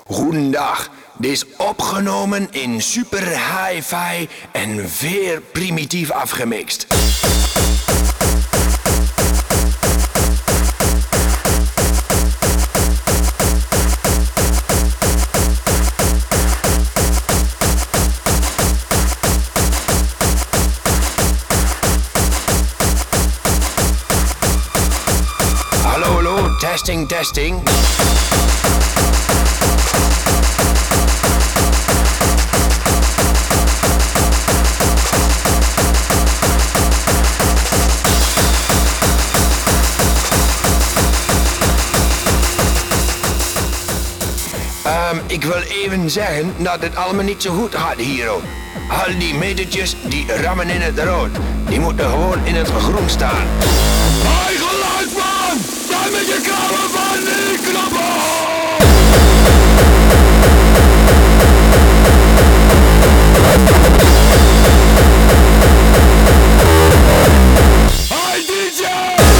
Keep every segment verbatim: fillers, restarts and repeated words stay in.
Goedendag. Dit is opgenomen in super hi-fi en zeer primitief afgemixt. Hallo, hallo, testing, testing. Um, ik wil even zeggen dat het allemaal niet zo goed gaat hier ook. Al die metertjes die rammen in het rood. Die moeten gewoon in het groen staan. Hoi geluidsman! Sta met je krabben van die knoppen! Hoi D J!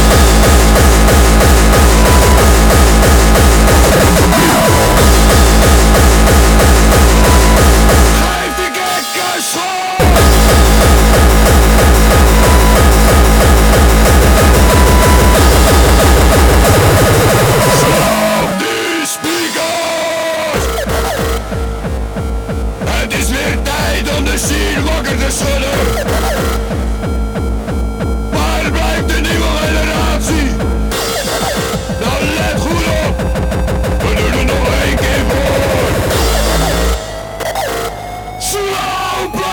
Waar blijft de nieuwe generatie? Nou let goed op, we doen er nog één keer voor. Slopen!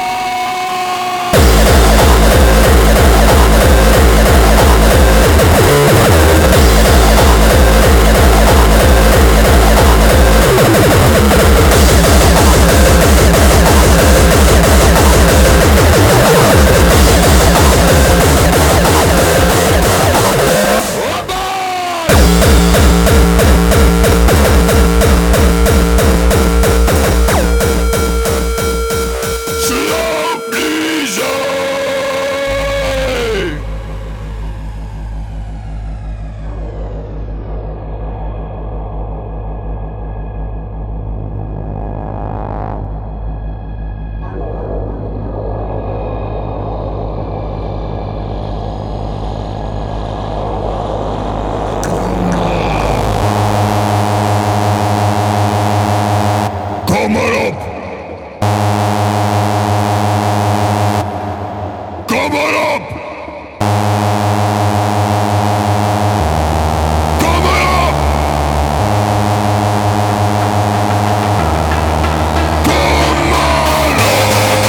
Kom maar op! Kom maar op! Kom maar op! Kom maar op!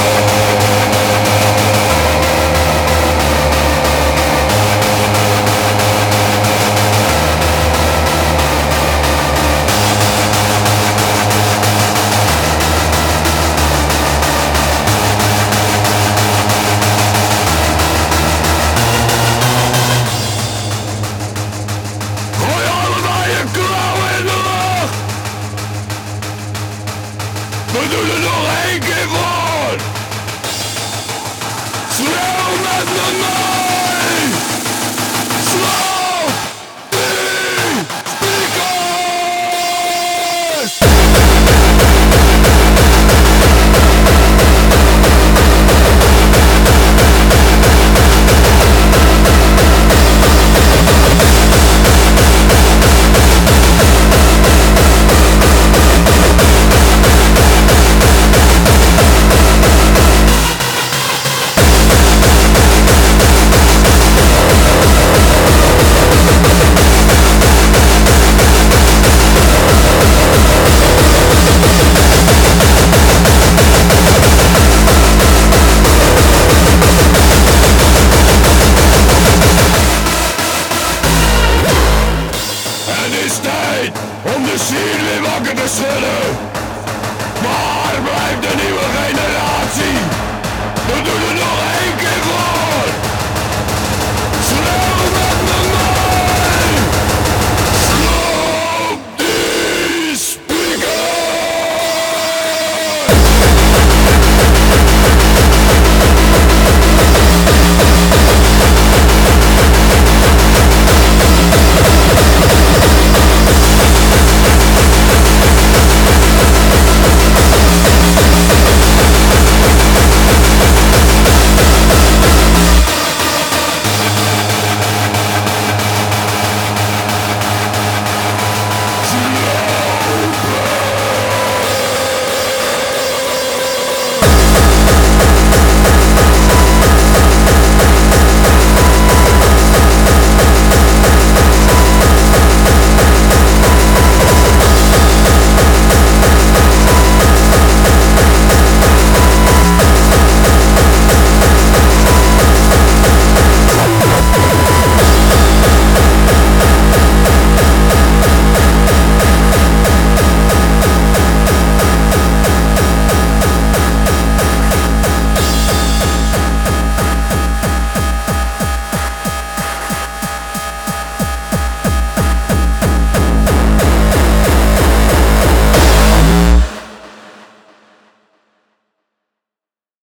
We doen er nog één keer voor! Schreeuw met me mee! Sloop die speakers! Om de ziel weer wakker te schudden. Waar blijft de nieuwe generatie? We doen